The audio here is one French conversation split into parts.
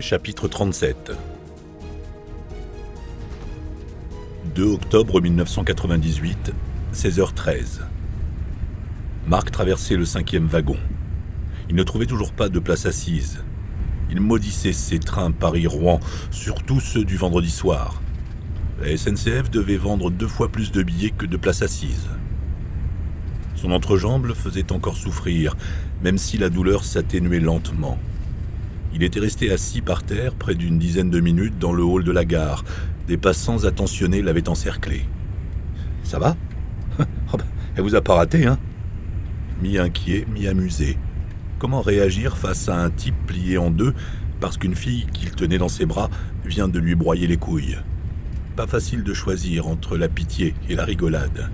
Chapitre 37. 2 octobre 1998, 16h13. Marc traversait le 5e wagon. Il ne trouvait toujours pas de place assise. Il maudissait ces trains Paris-Rouen, surtout ceux du vendredi soir. La SNCF devait vendre 2 fois plus de billets que de places assises. Son entrejambe le faisait encore souffrir, même si la douleur s'atténuait lentement. Il était resté assis par terre près d'une dizaine de minutes dans le hall de la gare. Des passants attentionnés l'avaient encerclé. « Ça va ? Elle vous a pas raté, hein ?» Mi-inquiet, mi-amusé. Comment réagir face à un type plié en deux parce qu'une fille qu'il tenait dans ses bras vient de lui broyer les couilles ? Pas facile de choisir entre la pitié et la rigolade.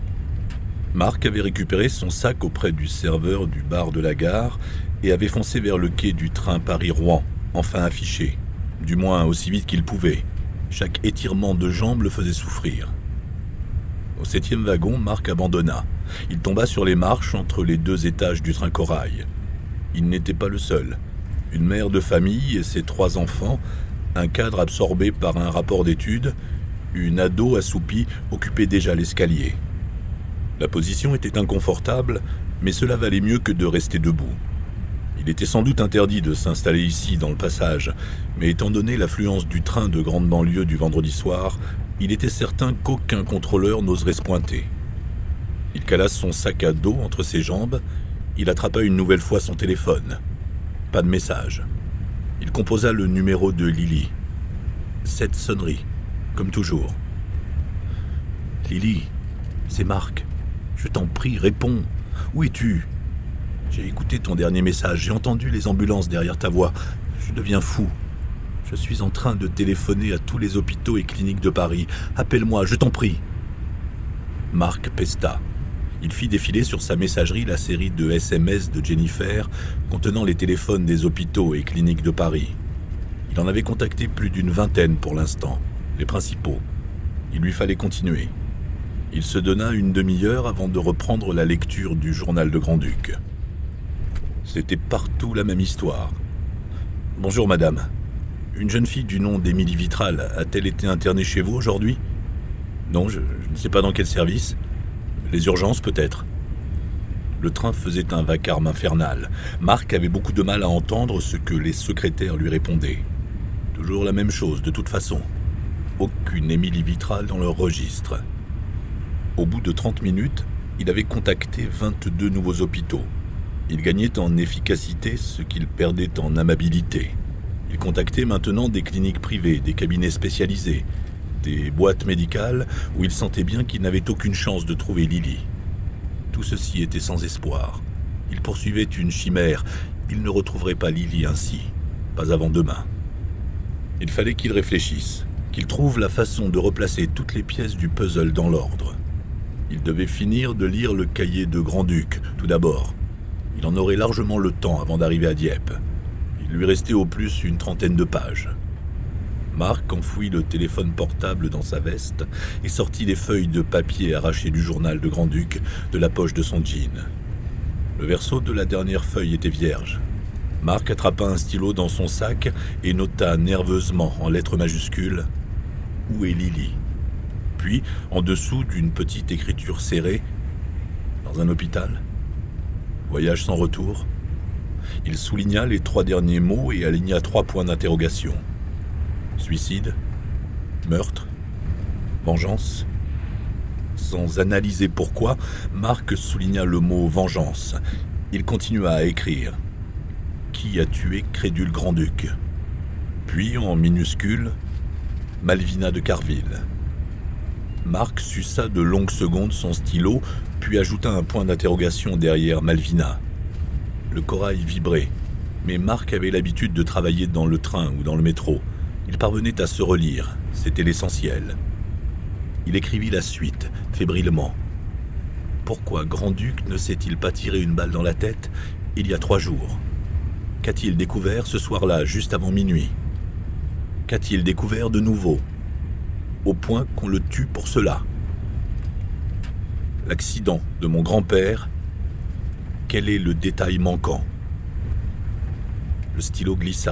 Marc avait récupéré son sac auprès du serveur du bar de la gare et avait foncé vers le quai du train Paris-Rouen, enfin affiché, du moins aussi vite qu'il pouvait. Chaque étirement de jambes le faisait souffrir. Au 7e wagon, Marc abandonna. Il tomba sur les marches entre les 2 étages du train Corail. Il n'était pas le seul. Une mère de famille et ses 3 enfants, un cadre absorbé par un rapport d'études, une ado assoupie occupait déjà l'escalier. La position était inconfortable, mais cela valait mieux que de rester debout. Il était sans doute interdit de s'installer ici dans le passage, mais étant donné l'affluence du train de grande banlieue du vendredi soir, il était certain qu'aucun contrôleur n'oserait se pointer. Il cala son sac à dos entre ses jambes, il attrapa une nouvelle fois son téléphone. Pas de message. Il composa le numéro de Lily. 7 sonneries, comme toujours. « Lily, c'est Marc. Je t'en prie, réponds. Où es-tu ? J'ai écouté ton dernier message, j'ai entendu les ambulances derrière ta voix. Je deviens fou. Je suis en train de téléphoner à tous les hôpitaux et cliniques de Paris. Appelle-moi, je t'en prie. » Marc pesta. Il fit défiler sur sa messagerie la série de SMS de Jennifer contenant les téléphones des hôpitaux et cliniques de Paris. Il en avait contacté plus d'une vingtaine pour l'instant, les principaux. Il lui fallait continuer. Il se donna une demi-heure avant de reprendre la lecture du journal de Grand-Duc. C'était partout la même histoire. « Bonjour madame. Une jeune fille du nom d'Émilie Vitral a-t-elle été internée chez vous aujourd'hui ? Non, je ne sais pas dans quel service. Les urgences peut-être. » Le train faisait un vacarme infernal. Marc avait beaucoup de mal à entendre ce que les secrétaires lui répondaient. Toujours la même chose de toute façon. Aucune Émilie Vitral dans leur registre. Au bout de 30 minutes, il avait contacté 22 nouveaux hôpitaux. Il gagnait en efficacité ce qu'il perdait en amabilité. Il contactait maintenant des cliniques privées, des cabinets spécialisés, des boîtes médicales où il sentait bien qu'il n'avait aucune chance de trouver Lily. Tout ceci était sans espoir. Il poursuivait une chimère. Il ne retrouverait pas Lily ainsi, pas avant demain. Il fallait qu'il réfléchisse, qu'il trouve la façon de replacer toutes les pièces du puzzle dans l'ordre. Il devait finir de lire le cahier de Grand-Duc, tout d'abord. Il en aurait largement le temps avant d'arriver à Dieppe. Il lui restait au plus une 30aine de pages. Marc enfouit le téléphone portable dans sa veste et sortit les feuilles de papier arrachées du journal de Grand-Duc de la poche de son jean. Le verso de la dernière feuille était vierge. Marc attrapa un stylo dans son sac et nota nerveusement en lettres majuscules « Où est Lily ?» Puis, en dessous d'une petite écriture serrée, « Dans un hôpital ? Voyage sans retour ?» Il souligna les 3 derniers mots et aligna 3 points d'interrogation. Suicide ? Meurtre ? Vengeance ? Sans analyser pourquoi, Marc souligna le mot « vengeance ». Il continua à écrire « Qui a tué Crédule Grand-Duc ?» Puis, en minuscule, « Malvina de Carville ». Marc suça de longues secondes son stylo, puis ajouta un point d'interrogation derrière Malvina. Le corail vibrait, mais Marc avait l'habitude de travailler dans le train ou dans le métro. Il parvenait à se relire, c'était l'essentiel. Il écrivit la suite, fébrilement. Pourquoi Grand-Duc ne s'est-il pas tiré une balle dans la tête il y a 3 jours ? Qu'a-t-il découvert ce soir-là, juste avant minuit ? Qu'a-t-il découvert de nouveau ? Au point qu'on le tue pour cela. L'accident de mon grand-père, quel est le détail manquant ? Le stylo glissa.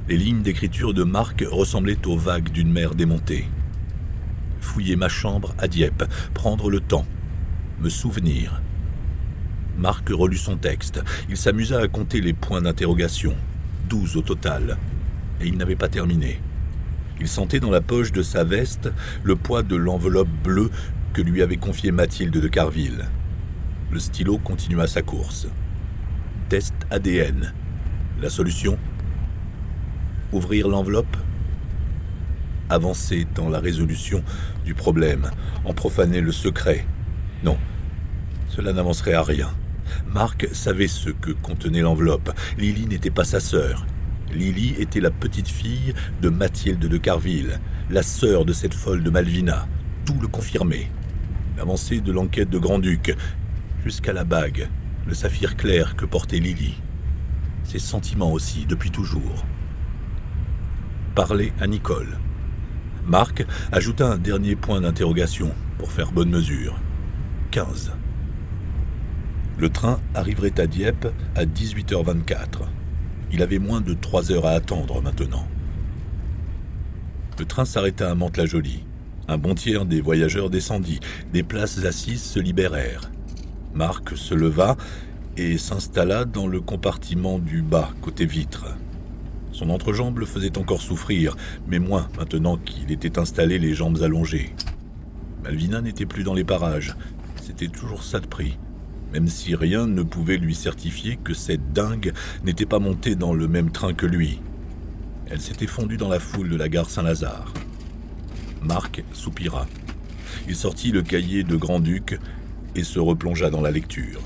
Les lignes d'écriture de Marc ressemblaient aux vagues d'une mer démontée. Fouiller ma chambre à Dieppe, prendre le temps, me souvenir. Marc relut son texte. Il s'amusa à compter les points d'interrogation, 12 au total, et il n'avait pas terminé. Il sentait dans la poche de sa veste le poids de l'enveloppe bleue que lui avait confiée Mathilde de Carville. Le stylo continua sa course. Test ADN. La solution ? Ouvrir l'enveloppe ? Avancer dans la résolution du problème, en profaner le secret ? Non, cela n'avancerait à rien. Marc savait ce que contenait l'enveloppe. Lily n'était pas sa sœur. Lily était la petite fille de Mathilde de Carville, la sœur de cette folle de Malvina. Tout le confirmait. L'avancée de l'enquête de Grand-Duc, jusqu'à la bague, le saphir clair que portait Lily. Ses sentiments aussi, depuis toujours. Parler à Nicole. Marc ajouta un dernier point d'interrogation pour faire bonne mesure. 15. Le train arriverait à Dieppe à 18h24. Il avait moins de 3 heures à attendre maintenant. Le train s'arrêta à Mantes-la-Jolie. Un bon tiers des voyageurs descendit. Des places assises se libérèrent. Marc se leva et s'installa dans le compartiment du bas, côté vitre. Son entrejambe le faisait encore souffrir, mais moins maintenant qu'il était installé les jambes allongées. Malvina n'était plus dans les parages. C'était toujours ça de prix. Même si rien ne pouvait lui certifier que cette dingue n'était pas montée dans le même train que lui. Elle s'était fondue dans la foule de la gare Saint-Lazare. Marc soupira. Il sortit le cahier de Grand-Duc et se replongea dans la lecture.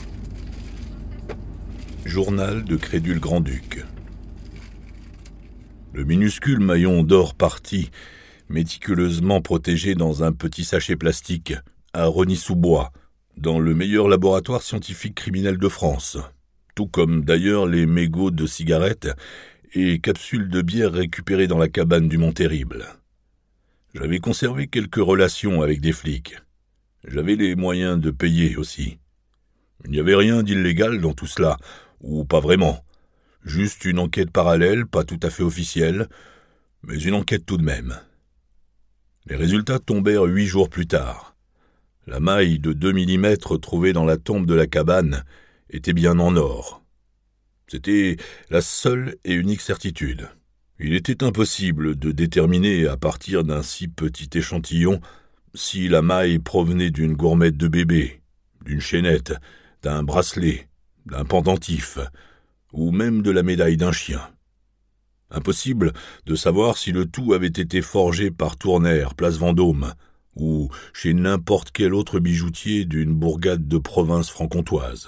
Journal de Crédule Grand-Duc. Le minuscule maillon d'or parti, méticuleusement protégé dans un petit sachet plastique, à Rosny-sous-Bois, dans le meilleur laboratoire scientifique criminel de France, tout comme d'ailleurs les mégots de cigarettes et capsules de bière récupérées dans la cabane du Mont-Terrible. J'avais conservé quelques relations avec des flics. J'avais les moyens de payer aussi. Il n'y avait rien d'illégal dans tout cela, ou pas vraiment. Juste une enquête parallèle, pas tout à fait officielle, mais une enquête tout de même. Les résultats tombèrent 8 jours plus tard. La maille de 2 mm trouvée dans la tombe de la cabane était bien en or. C'était la seule et unique certitude. Il était impossible de déterminer à partir d'un si petit échantillon si la maille provenait d'une gourmette de bébé, d'une chaînette, d'un bracelet, d'un pendentif, ou même de la médaille d'un chien. Impossible de savoir si le tout avait été forgé par Tournaire, place Vendôme, ou chez n'importe quel autre bijoutier d'une bourgade de province franc-comtoise.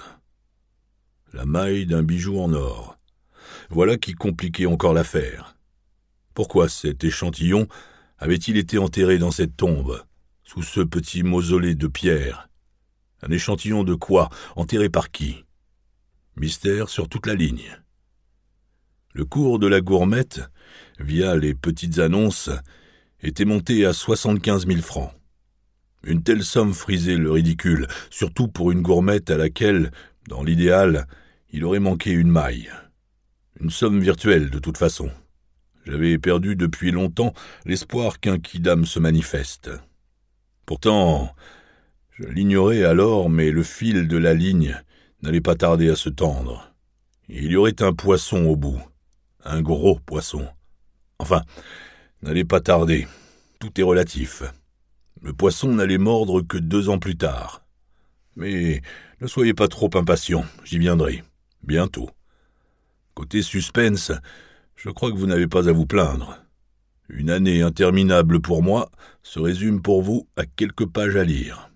La maille d'un bijou en or. Voilà qui compliquait encore l'affaire. Pourquoi cet échantillon avait-il été enterré dans cette tombe, sous ce petit mausolée de pierre? Un échantillon de quoi? Enterré par qui? Mystère sur toute la ligne. Le cours de la gourmette, via les petites annonces, était monté à 75 000 francs. Une telle somme frisait le ridicule, surtout pour une gourmette à laquelle, dans l'idéal, il aurait manqué une maille. Une somme virtuelle, de toute façon. J'avais perdu depuis longtemps l'espoir qu'un quidam se manifeste. Pourtant, je l'ignorais alors, mais le fil de la ligne n'allait pas tarder à se tendre. Il y aurait un poisson au bout. Un gros poisson. Enfin, n'allait pas tarder. Tout est relatif. Le poisson n'allait mordre que 2 ans plus tard. Mais ne soyez pas trop impatient, j'y viendrai. Bientôt. Côté suspense, je crois que vous n'avez pas à vous plaindre. Une année interminable pour moi se résume pour vous à quelques pages à lire.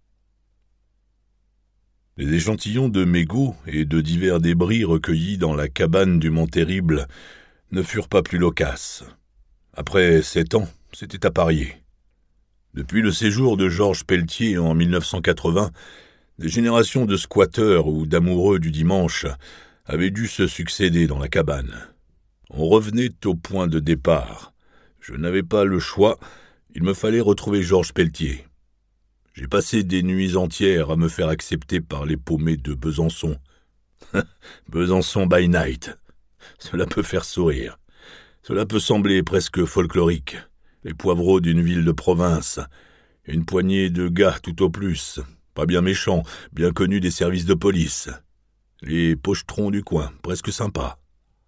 Les échantillons de mégots et de divers débris recueillis dans la cabane du Mont-Terrible ne furent pas plus loquaces. Après 7 ans, c'était à parier. Depuis le séjour de Georges Pelletier en 1980, des générations de squatteurs ou d'amoureux du dimanche avaient dû se succéder dans la cabane. On revenait au point de départ. Je n'avais pas le choix, il me fallait retrouver Georges Pelletier. J'ai passé des nuits entières à me faire accepter par les paumés de Besançon. Besançon by night. Cela peut faire sourire. Cela peut sembler presque folklorique. Les poivreaux d'une ville de province. Une poignée de gars tout au plus. Pas bien méchants, bien connus des services de police. Les pochetrons du coin, presque sympas.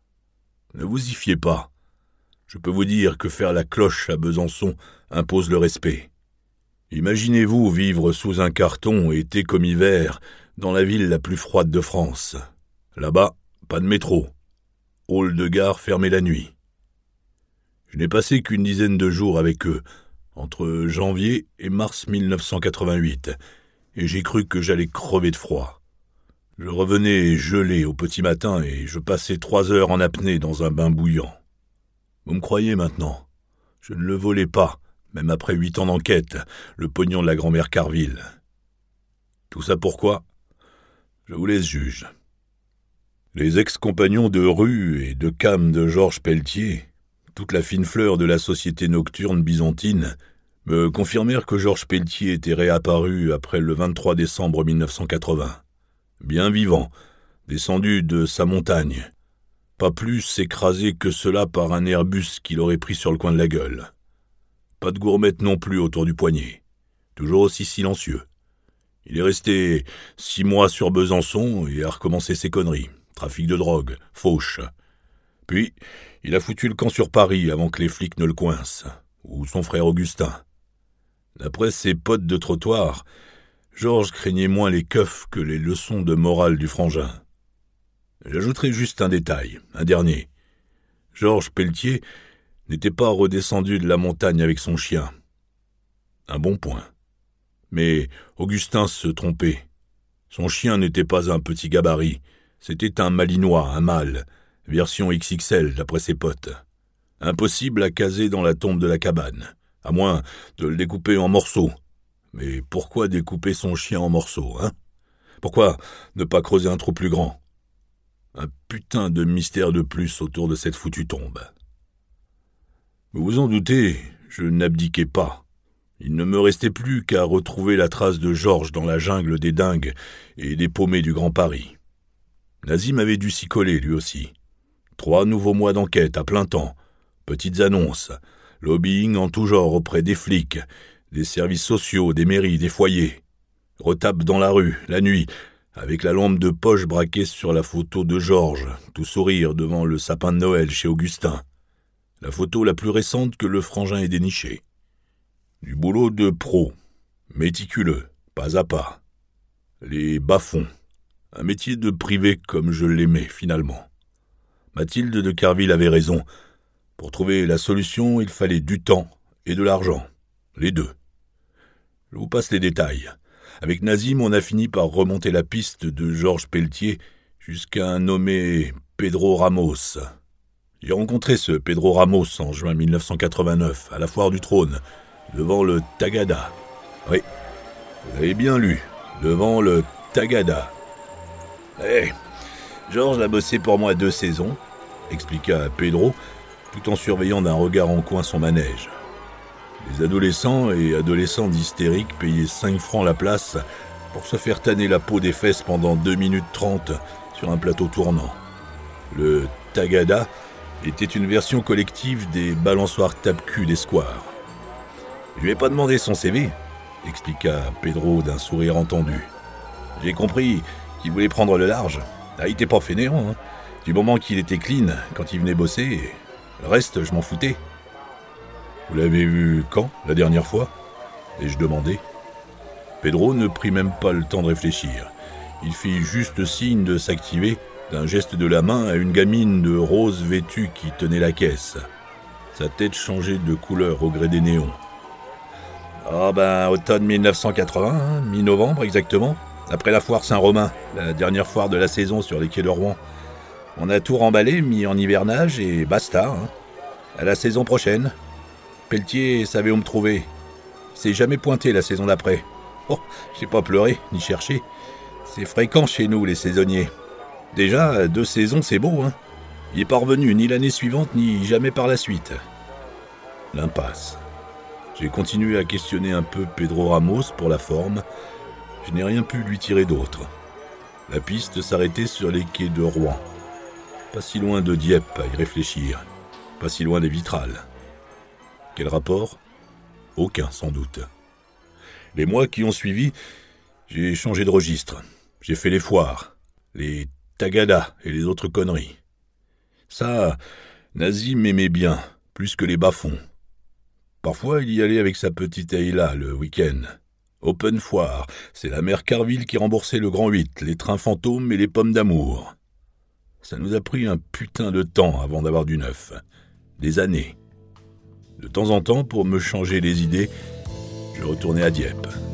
Ne vous y fiez pas. Je peux vous dire que faire la cloche à Besançon impose le respect. Imaginez-vous vivre sous un carton, été comme hiver, dans la ville la plus froide de France. Là-bas, pas de métro. Hall de gare fermé la nuit. Je n'ai passé qu'une dizaine de jours avec eux, entre janvier et mars 1988, et j'ai cru que j'allais crever de froid. Je revenais gelé au petit matin et je passais 3 heures en apnée dans un bain bouillant. Vous me croyez maintenant? Je ne le volais pas, même après 8 ans d'enquête, le pognon de la grand-mère Carville. Tout ça pourquoi? Je vous laisse juge. Les ex-compagnons de rue et de cam de Georges Pelletier, toute la fine fleur de la société nocturne byzantine, me confirmèrent que Georges Pelletier était réapparu après le 23 décembre 1980. Bien vivant, descendu de sa montagne. Pas plus écrasé que cela par un Airbus qu'il aurait pris sur le coin de la gueule. Pas de gourmette non plus autour du poignet. Toujours aussi silencieux. Il est resté 6 mois sur Besançon et a recommencé ses conneries. Trafic de drogue, fauche. Puis, il a foutu le camp sur Paris avant que les flics ne le coincent. Ou son frère Augustin. D'après ses potes de trottoir, Georges craignait moins les keufs que les leçons de morale du frangin. J'ajouterai juste un détail, un dernier. Georges Pelletier n'était pas redescendu de la montagne avec son chien. Un bon point. Mais Augustin se trompait. Son chien n'était pas un petit gabarit, c'était un malinois, un mâle, version XXL d'après ses potes. Impossible à caser dans la tombe de la cabane, à moins de le découper en morceaux. Mais pourquoi découper son chien en morceaux, hein? Pourquoi ne pas creuser un trou plus grand? Un putain de mystère de plus autour de cette foutue tombe. Vous vous en doutez, je n'abdiquais pas. Il ne me restait plus qu'à retrouver la trace de Georges dans la jungle des dingues et des paumés du Grand Paris. Nazim avait dû s'y coller, lui aussi. 3 nouveaux mois d'enquête à plein temps, petites annonces, lobbying en tout genre auprès des flics, des services sociaux, des mairies, des foyers. Retape dans la rue, la nuit, avec la lampe de poche braquée sur la photo de Georges, tout sourire devant le sapin de Noël chez Augustin. La photo la plus récente que le frangin ait dénichée. Du boulot de pro, méticuleux, pas à pas. Les bas-fonds, un métier de privé comme je l'aimais finalement. Mathilde de Carville avait raison. Pour trouver la solution, il fallait du temps et de l'argent, les deux. Je vous passe les détails. Avec Nazim, on a fini par remonter la piste de Georges Pelletier jusqu'à un nommé Pedro Ramos. J'ai rencontré ce Pedro Ramos en juin 1989, à la Foire du Trône, devant le Tagada. Oui, vous avez bien lu, devant le Tagada. Georges a bossé pour moi 2 saisons, expliqua Pedro, tout en surveillant d'un regard en coin son manège. Les adolescents et adolescentes hystériques payaient 5 francs la place pour se faire tanner la peau des fesses pendant 2 minutes 30 sur un plateau tournant. Le Tagada était une version collective des balançoires tape-cul des squares. Je lui ai pas demandé son CV, expliqua Pedro d'un sourire entendu. J'ai compris qu'il voulait prendre le large. Ah, il était pas fainéant, hein. Du moment qu'il était clean quand il venait bosser, le reste, je m'en foutais. Vous l'avez vu quand, la dernière fois? Ai-je demandé. Pedro ne prit même pas le temps de réfléchir. Il fit juste signe de s'activer d'un geste de la main à une gamine de rose vêtue qui tenait la caisse. Sa tête changeait de couleur au gré des néons. Automne 1980, mi-novembre exactement, après la foire Saint-Romain, la dernière foire de la saison sur les quais de Rouen. On a tout remballé, mis en hivernage et basta. À la saison prochaine. Pelletier savait où me trouver. Il s'est jamais pointé la saison d'après. Oh, j'ai pas pleuré, ni cherché. C'est fréquent chez nous, les saisonniers. Déjà, 2 saisons, c'est beau, hein. Il est pas revenu ni l'année suivante, ni jamais par la suite. L'impasse. J'ai continué à questionner un peu Pedro Ramos pour la forme. Je n'ai rien pu lui tirer d'autre. La piste s'arrêtait sur les quais de Rouen. Pas si loin de Dieppe à y réfléchir. pas si loin des Vitrales. Quel rapport ? Aucun, sans doute. Les mois qui ont suivi, j'ai changé de registre. J'ai fait les foires, les tagadas et les autres conneries. Ça, Nazim aimait bien, plus que les bas-fonds. Parfois, il y allait avec sa petite Ayla le week-end. Open foire, c'est la mère Carville qui remboursait le grand 8, les trains fantômes et les pommes d'amour. Ça nous a pris un putain de temps avant d'avoir du neuf. Des années. De temps en temps, pour me changer les idées, je retournais à Dieppe.